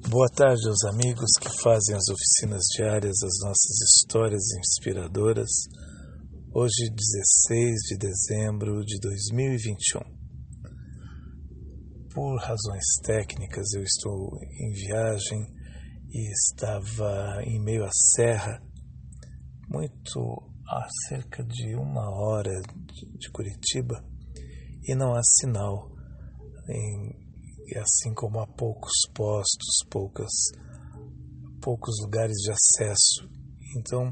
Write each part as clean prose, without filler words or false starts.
Boa tarde aos amigos que fazem as oficinas diárias das nossas histórias inspiradoras. Hoje, 16 de dezembro de 2021. Por razões técnicas, eu estou em viagem e estava em meio à serra, muito a cerca de 1 hora de Curitiba, e não há sinal, assim como há poucos postos, poucos lugares de acesso. Então,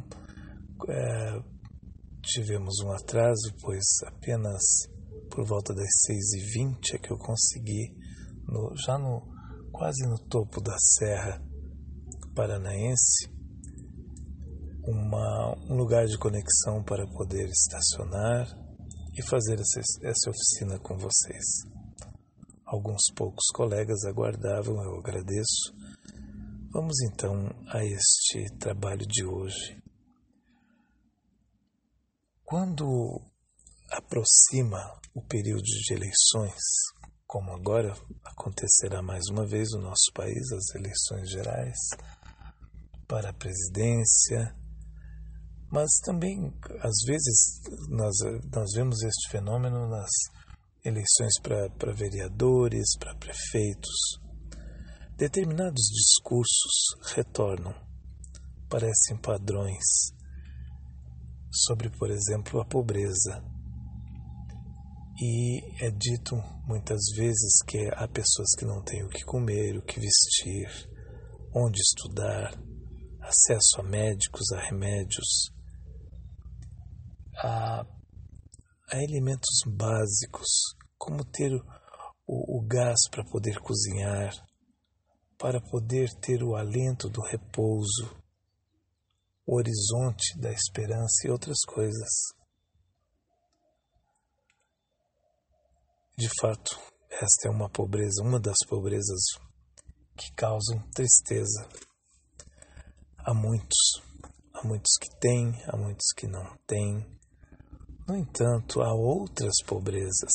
tivemos um atraso, pois apenas por volta das 6h20 é que eu consegui, quase no topo da Serra Paranaense, um lugar de conexão para poder estacionar e fazer essa oficina com vocês. Alguns poucos colegas aguardavam, eu agradeço. Vamos então a este trabalho de hoje. Quando aproxima o período de eleições, como agora acontecerá mais uma vez no nosso país, as eleições gerais para a presidência, mas também, às vezes, nós vemos este fenômeno nas eleições para vereadores, para prefeitos. Determinados discursos retornam, parecem padrões, sobre, por exemplo, a pobreza. E é dito muitas vezes que há pessoas que não têm o que comer, o que vestir, onde estudar, acesso a médicos, a remédios, a elementos básicos, como ter o gás para poder cozinhar, para poder ter o alento do repouso, o horizonte da esperança e outras coisas. De fato, esta é uma das pobrezas que causam tristeza. Há muitos que têm, há muitos que não têm. No entanto, há outras pobrezas.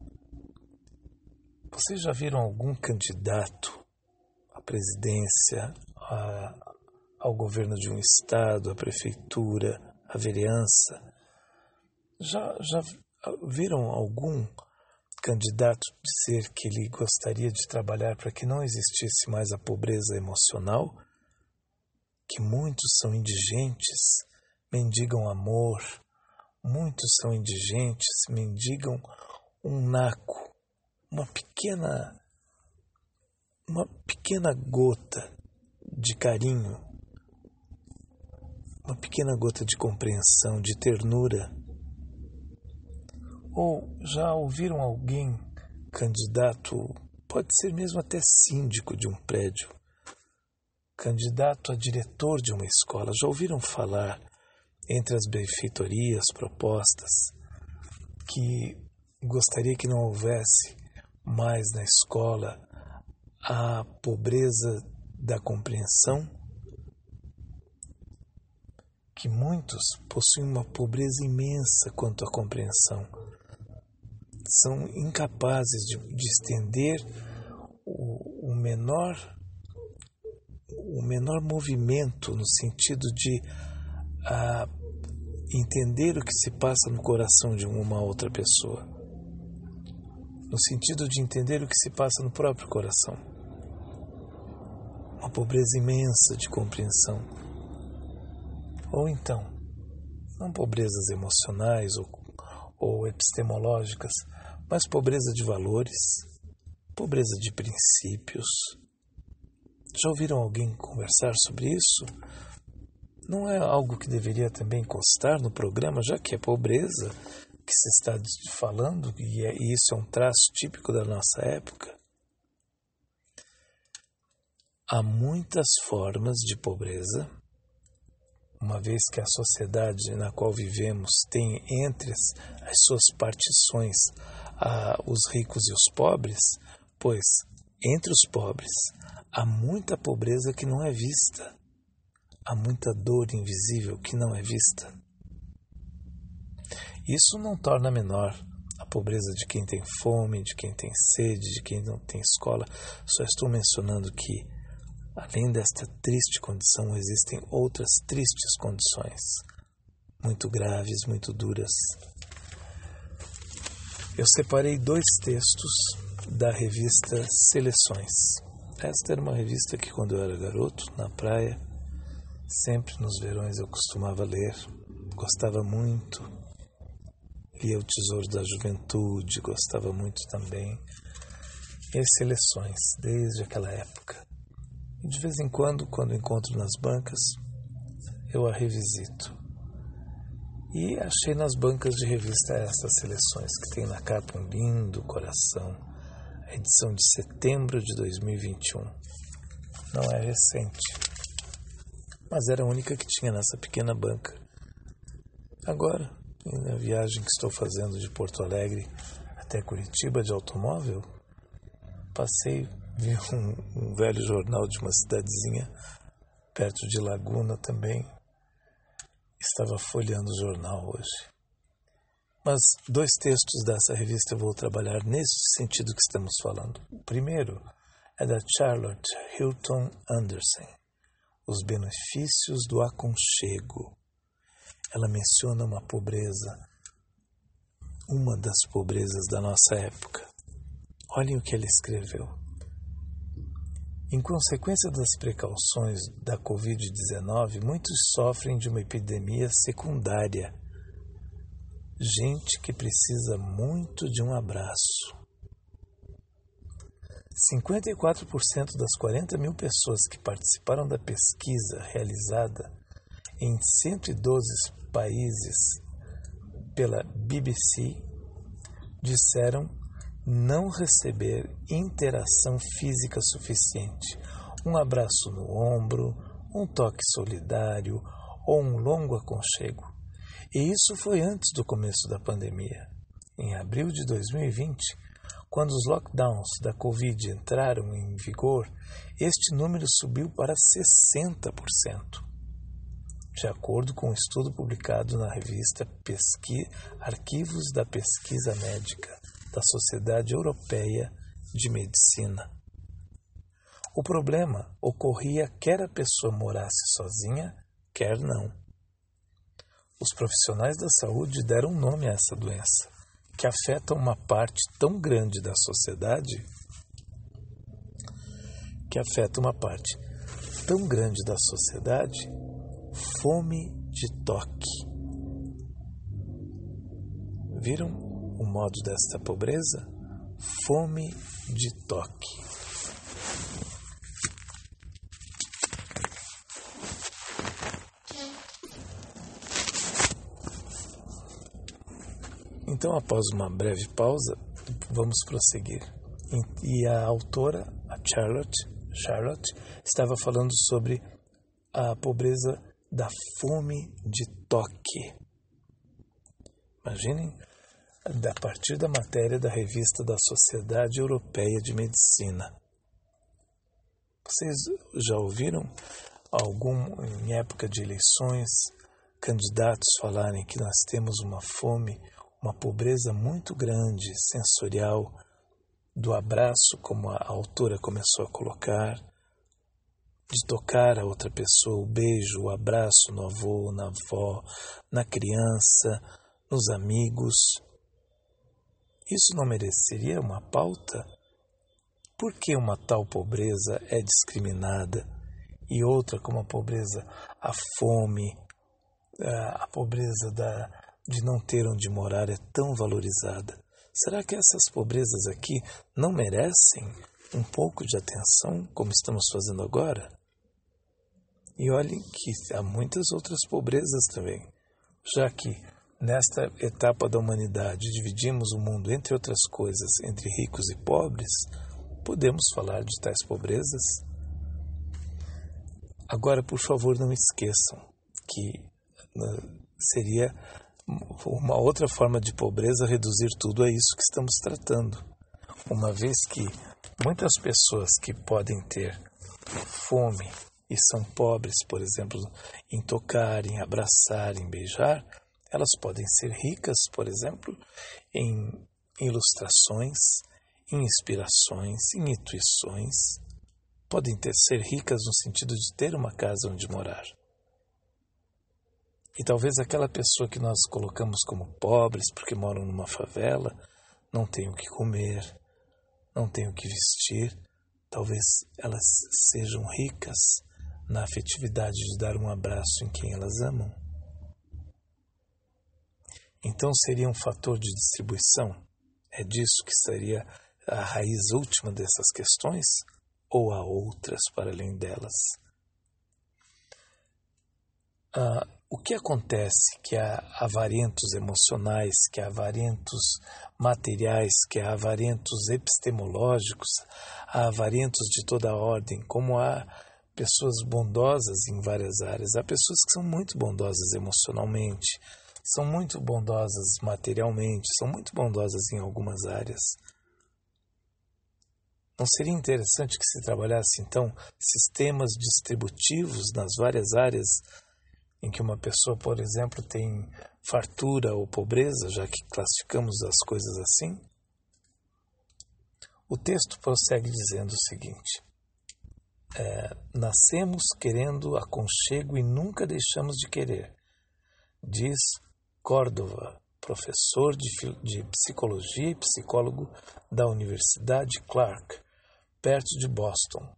Vocês já viram algum candidato à presidência, ao governo de um estado, à prefeitura, à vereança? Já viram algum candidato dizer que ele gostaria de trabalhar para que não existisse mais a pobreza emocional? Que muitos são indigentes, mendigam amor. Muitos são indigentes, mendigam um naco, uma pequena gota de carinho, uma pequena gota de compreensão, de ternura. Ou já ouviram alguém, candidato, pode ser mesmo até síndico de um prédio, candidato a diretor de uma escola, já ouviram falar entre as benfeitorias propostas que gostaria que não houvesse mais na escola a pobreza da compreensão? Que muitos possuem uma pobreza imensa quanto à compreensão. São incapazes de estender o menor movimento no sentido de entender o que se passa no coração de uma outra pessoa, no sentido de entender o que se passa no próprio coração. Uma pobreza imensa de compreensão. Ou então, não pobrezas emocionais ou epistemológicas, mas pobreza de valores, pobreza de princípios. Já ouviram alguém conversar sobre isso? Não é algo que deveria também constar no programa, já que é pobreza que se está falando, e isso é um traço típico da nossa época? Há muitas formas de pobreza, uma vez que a sociedade na qual vivemos tem entre as suas partições os ricos e os pobres, pois entre os pobres há muita pobreza que não é vista. Há muita dor invisível que não é vista. Isso não torna menor a pobreza de quem tem fome, de quem tem sede, de quem não tem escola. Só estou mencionando que além desta triste condição, existem outras tristes condições, muito graves, muito duras. Eu separei 2 textos da revista Seleções. Esta era uma revista que, quando eu era garoto, na praia, sempre nos verões eu costumava ler, gostava muito, lia O Tesouro da Juventude, gostava muito também, e as Seleções, desde aquela época. E de vez em quando encontro nas bancas, eu a revisito. E achei nas bancas de revista essas Seleções, que tem na capa um lindo coração, a edição de setembro de 2021. Não é recente, mas era a única que tinha nessa pequena banca. Agora, na viagem que estou fazendo de Porto Alegre até Curitiba de automóvel, vi um velho jornal de uma cidadezinha perto de Laguna também. Estava folheando o jornal hoje. Mas 2 textos dessa revista eu vou trabalhar nesse sentido que estamos falando. O primeiro é da Charlotte Hilton Anderson, Os Benefícios do Aconchego. Ela menciona uma das pobrezas da nossa época. Olhem o que ela escreveu. Em consequência das precauções da Covid-19, muitos sofrem de uma epidemia secundária. Gente que precisa muito de um abraço. 54% das 40 mil pessoas que participaram da pesquisa realizada em 112 países pela BBC disseram não receber interação física suficiente, um abraço no ombro, um toque solidário ou um longo aconchego. E isso foi antes do começo da pandemia. Em abril de 2020, quando os lockdowns da Covid entraram em vigor, este número subiu para 60%. De acordo com um estudo publicado na revista Arquivos da Pesquisa Médica da Sociedade Europeia de Medicina. O problema ocorria quer a pessoa morasse sozinha, quer não. Os profissionais da saúde deram nome a essa doença, que afeta uma parte tão grande da sociedade, fome de toque. Viram o modo desta pobreza? Fome de toque. Então, após uma breve pausa, vamos prosseguir. E a autora, a Charlotte, estava falando sobre a pobreza da fome de toque. Imaginem, a partir da matéria da revista da Sociedade Europeia de Medicina. Vocês já ouviram em época de eleições, candidatos falarem que nós temos uma fome, uma pobreza muito grande, sensorial, do abraço, como a autora começou a colocar, de tocar a outra pessoa, o beijo, o abraço no avô, na avó, na criança, nos amigos. Isso não mereceria uma pauta? Por que uma tal pobreza é discriminada e outra como a pobreza, a fome, a pobreza de não ter onde morar é tão valorizada? Será que essas pobrezas aqui não merecem um pouco de atenção, como estamos fazendo agora? E olhem que há muitas outras pobrezas também, já que nesta etapa da humanidade dividimos o mundo, entre outras coisas, entre ricos e pobres, podemos falar de tais pobrezas? Agora, por favor, não esqueçam que seria uma outra forma de pobreza reduzir tudo a isso que estamos tratando, uma vez que muitas pessoas que podem ter fome e são pobres, por exemplo, em tocar, em abraçar, em beijar, elas podem ser ricas, por exemplo, em ilustrações, em inspirações, em intuições. podem ser ricas no sentido de ter uma casa onde morar. E talvez aquela pessoa que nós colocamos como pobres porque moram numa favela, não tem o que comer, não tem o que vestir, talvez elas sejam ricas na afetividade de dar um abraço em quem elas amam. Então seria um fator de distribuição? É disso que seria a raiz última dessas questões? Ou há outras para além delas? O que acontece que há avarentos emocionais, que há avarentos materiais, que há avarentos epistemológicos, há avarentos de toda a ordem, como há pessoas bondosas em várias áreas. Há pessoas que são muito bondosas emocionalmente, são muito bondosas materialmente, são muito bondosas em algumas áreas. Não seria interessante que se trabalhasse, então, sistemas distributivos nas várias áreas em que uma pessoa, por exemplo, tem fartura ou pobreza, já que classificamos as coisas assim? O texto prossegue dizendo o seguinte: nascemos querendo aconchego e nunca deixamos de querer, diz Córdova, professor de psicologia e psicólogo da Universidade Clark, perto de Boston.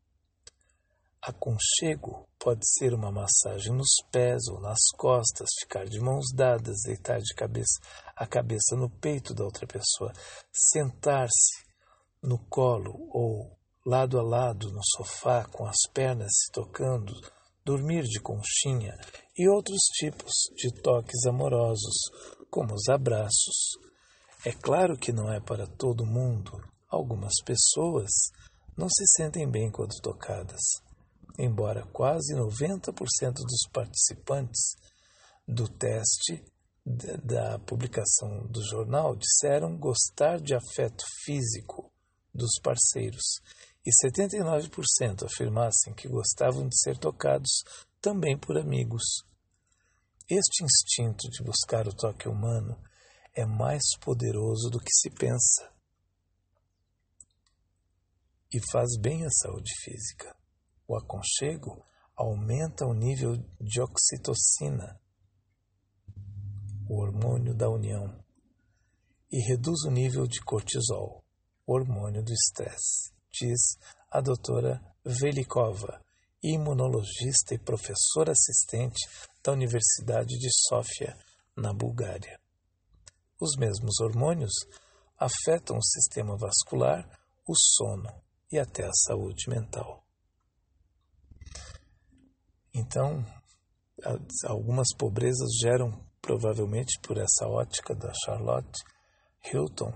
Aconchego pode ser uma massagem nos pés ou nas costas, ficar de mãos dadas, deitar a cabeça no peito da outra pessoa, sentar-se no colo ou lado a lado no sofá com as pernas se tocando, dormir de conchinha e outros tipos de toques amorosos, como os abraços. É claro que não é para todo mundo. Algumas pessoas não se sentem bem quando tocadas. Embora quase 90% dos participantes do teste da publicação do jornal disseram gostar de afeto físico dos parceiros e 79% afirmassem que gostavam de ser tocados também por amigos. Este instinto de buscar o toque humano é mais poderoso do que se pensa e faz bem à saúde física. O aconchego aumenta o nível de oxitocina, o hormônio da união, e reduz o nível de cortisol, o hormônio do estresse, diz a doutora Velikova, imunologista e professora assistente da Universidade de Sófia, na Bulgária. Os mesmos hormônios afetam o sistema vascular, o sono e até a saúde mental. Então, algumas pobrezas geram, provavelmente por essa ótica da Charlotte Hilton,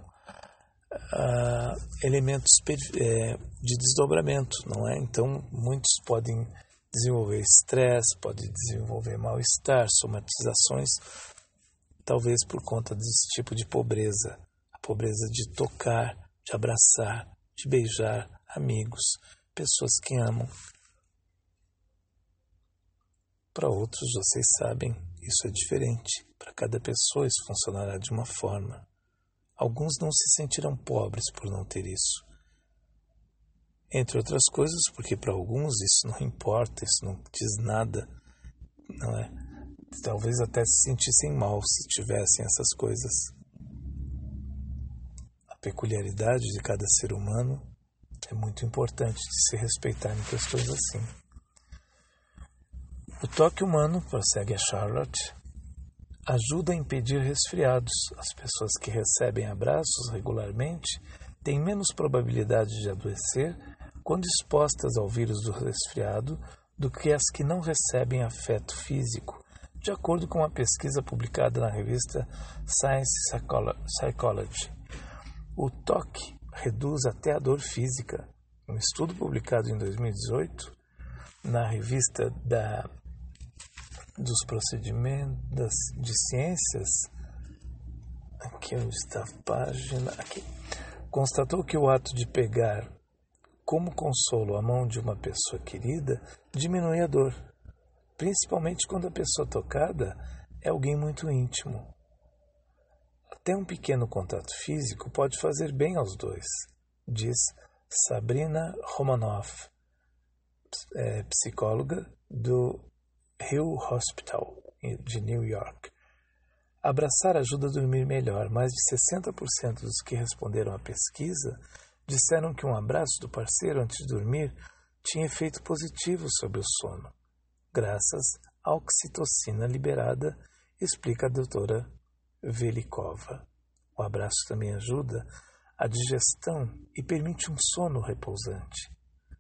elementos de desdobramento, não é? Então, muitos podem desenvolver estresse, podem desenvolver mal-estar, somatizações, talvez por conta desse tipo de pobreza. A pobreza de tocar, de abraçar, de beijar amigos, pessoas que amam. Para outros, vocês sabem, isso é diferente. Para cada pessoa isso funcionará de uma forma. Alguns não se sentirão pobres por não ter isso. Entre outras coisas, porque para alguns isso não importa, isso não diz nada, não é? Talvez até se sentissem mal se tivessem essas coisas. A peculiaridade de cada ser humano é muito importante de se respeitar em questões assim. O toque humano, prossegue a Charlotte, ajuda a impedir resfriados. As pessoas que recebem abraços regularmente têm menos probabilidade de adoecer quando expostas ao vírus do resfriado do que as que não recebem afeto físico, de acordo com uma pesquisa publicada na revista Science Psychology. O toque reduz até a dor física. Um estudo publicado em 2018 na revista dos procedimentos de ciências, aqui onde está a página, aqui, constatou que o ato de pegar como consolo a mão de uma pessoa querida diminui a dor, principalmente quando a pessoa tocada é alguém muito íntimo. Até um pequeno contato físico pode fazer bem aos dois, diz Sabrina Romanoff, psicóloga do Hill Hospital, de New York. Abraçar ajuda a dormir melhor. Mais de 60% dos que responderam à pesquisa disseram que um abraço do parceiro antes de dormir tinha efeito positivo sobre o sono, graças à oxitocina liberada, explica a doutora Velikova. O abraço também ajuda a digestão e permite um sono repousante.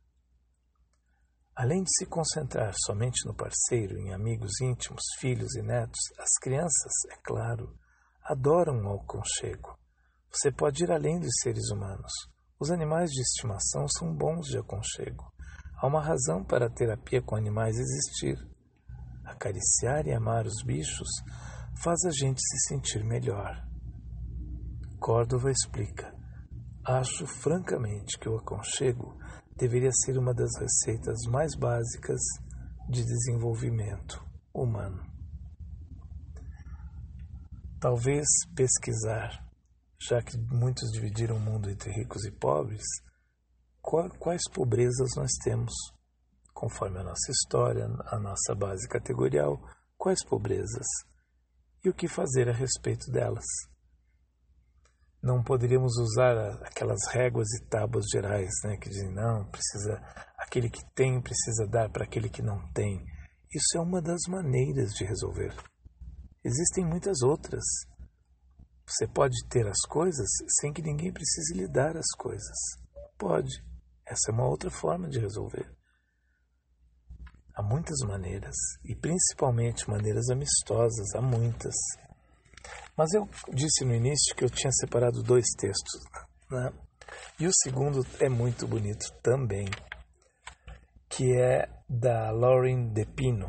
Além de se concentrar somente no parceiro, em amigos íntimos, filhos e netos, as crianças, é claro, adoram o aconchego. Você pode ir além dos seres humanos. Os animais de estimação são bons de aconchego. Há uma razão para a terapia com animais existir. Acariciar e amar os bichos faz a gente se sentir melhor. Córdova explica: acho francamente que o aconchego deveria ser uma das receitas mais básicas de desenvolvimento humano. Talvez pesquisar, já que muitos dividiram o mundo entre ricos e pobres, quais pobrezas nós temos, conforme a nossa história, a nossa base categorial, quais pobrezas e o que fazer a respeito delas. Não poderíamos usar aquelas réguas e tábuas gerais, que dizem, não, aquele que tem precisa dar para aquele que não tem. Isso é uma das maneiras de resolver. Existem muitas outras. Você pode ter as coisas sem que ninguém precise lhe dar as coisas. Pode. Essa é uma outra forma de resolver. Há muitas maneiras, e principalmente maneiras amistosas, há muitas. Mas eu disse no início que eu tinha separado 2 textos, E o segundo é muito bonito também, que é da Lauren DePino,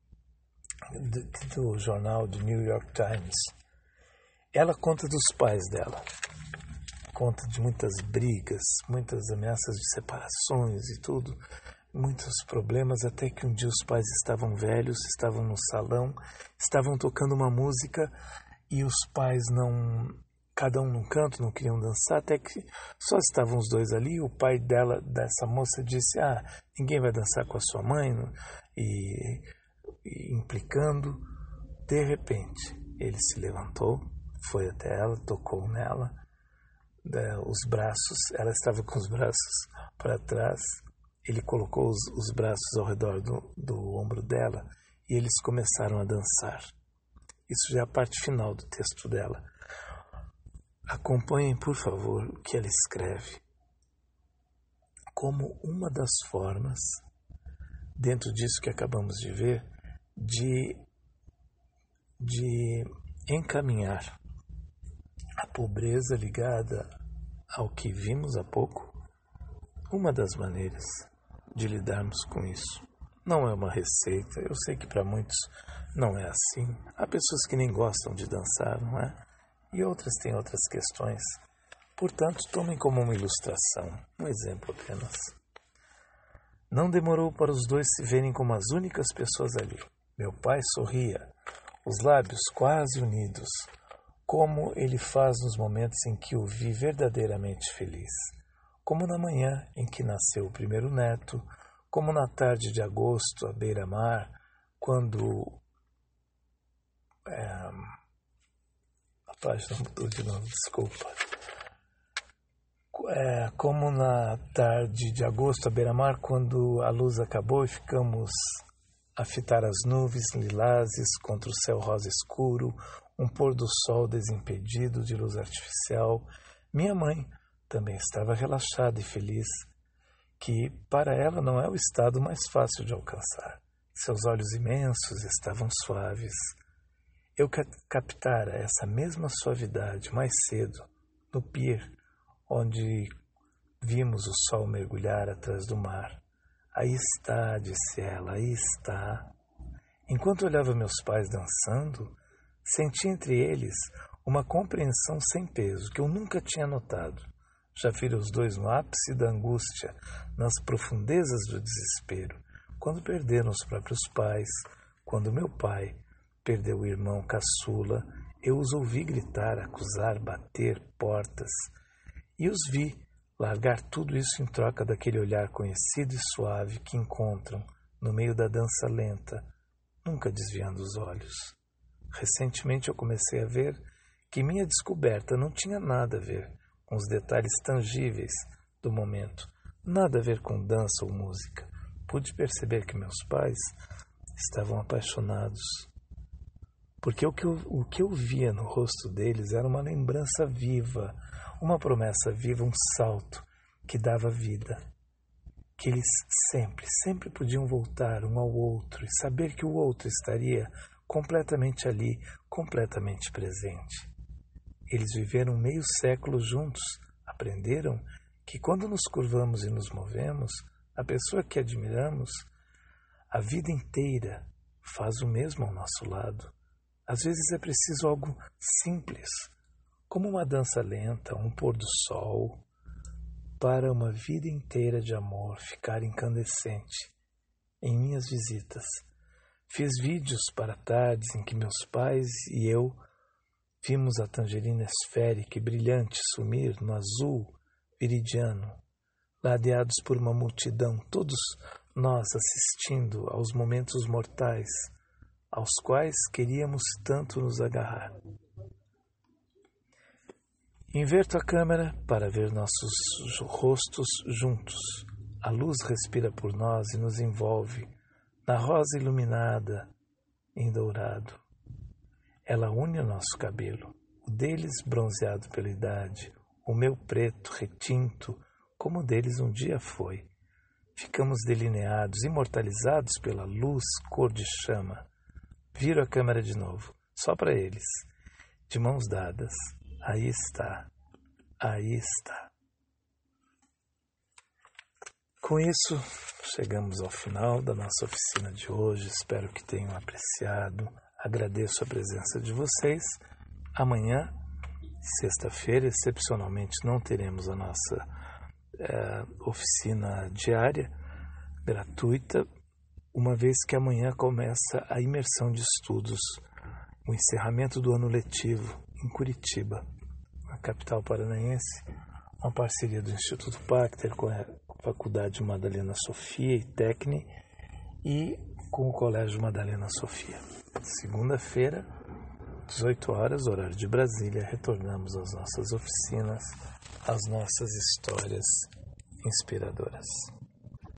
do jornal do New York Times. Ela conta dos pais dela, conta de muitas brigas, muitas ameaças de separações e tudo, muitos problemas, até que um dia os pais estavam velhos, estavam no salão, estavam tocando uma música e os pais cada um num canto, não queriam dançar, até que só estavam os dois ali. O pai dessa moça disse, ninguém vai dançar com a sua mãe, e implicando. De repente, ele se levantou, foi até ela, tocou nela, os braços, ela estava com os braços para trás, ele colocou os braços ao redor do ombro dela e eles começaram a dançar. Isso já é a parte final do texto dela. Acompanhem, por favor, o que ela escreve. Como uma das formas, dentro disso que acabamos de ver, de encaminhar a pobreza ligada ao que vimos há pouco, uma das maneiras de lidarmos com isso. Não é uma receita, eu sei que para muitos não é assim. Há pessoas que nem gostam de dançar, não é? E outras têm outras questões. Portanto, tomem como uma ilustração, um exemplo apenas. Não demorou para os dois se verem como as únicas pessoas ali. Meu pai sorria, os lábios quase unidos, como ele faz nos momentos em que o vi verdadeiramente feliz. Como na manhã em que nasceu o primeiro neto, como na tarde de agosto à beira-mar, quando... A página mudou de novo, desculpa. Como na tarde de agosto à beira-mar, quando a luz acabou e ficamos a fitar as nuvens lilazes contra o céu rosa escuro, um pôr do sol desimpedido de luz artificial. Minha mãe também estava relaxada e feliz, que para ela não é o estado mais fácil de alcançar. Seus olhos imensos estavam suaves. Eu captara essa mesma suavidade mais cedo, no pier, onde vimos o sol mergulhar atrás do mar. Aí está, disse ela, aí está. Enquanto olhava meus pais dançando, senti entre eles uma compreensão sem peso que eu nunca tinha notado. Já vira os dois no ápice da angústia, nas profundezas do desespero, quando perderam os próprios pais, quando meu pai perdeu o irmão caçula, eu os ouvi gritar, acusar, bater portas, e os vi largar tudo isso em troca daquele olhar conhecido e suave que encontram no meio da dança lenta, nunca desviando os olhos. Recentemente eu comecei a ver que minha descoberta não tinha nada a ver com os detalhes tangíveis do momento, nada a ver com dança ou música. Pude perceber que meus pais estavam apaixonados, porque o que eu via no rosto deles era uma lembrança viva, uma promessa viva, um salto que dava vida, que eles sempre podiam voltar um ao outro e saber que o outro estaria completamente ali, completamente presente. Eles viveram meio século juntos, aprenderam que quando nos curvamos e nos movemos, a pessoa que admiramos, a vida inteira faz o mesmo ao nosso lado. Às vezes é preciso algo simples, como uma dança lenta, um pôr do sol, para uma vida inteira de amor ficar incandescente. Em minhas visitas, fiz vídeos para tardes em que meus pais e eu vimos a tangerina esférica e brilhante sumir no azul viridiano, ladeados por uma multidão, todos nós assistindo aos momentos mortais, aos quais queríamos tanto nos agarrar. Inverto a câmera para ver nossos rostos juntos. A luz respira por nós e nos envolve, na rosa iluminada em dourado. Ela une o nosso cabelo, o deles bronzeado pela idade, o meu preto, retinto, como o deles um dia foi. Ficamos delineados, imortalizados pela luz cor de chama. Viro a câmera de novo, só para eles, de mãos dadas. Aí está, aí está. Com isso, chegamos ao final da nossa oficina de hoje. Espero que tenham apreciado. Agradeço a presença de vocês. Amanhã, sexta-feira, excepcionalmente não teremos a nossa oficina diária, gratuita, uma vez que amanhã começa a imersão de estudos, o encerramento do ano letivo em Curitiba, na capital paranaense, uma parceria do Instituto Pacter com a Faculdade Madalena Sofia e Tecni e com o Colégio Madalena Sofia. Segunda-feira, 18 horas, horário de Brasília, retornamos às nossas oficinas, às nossas histórias inspiradoras.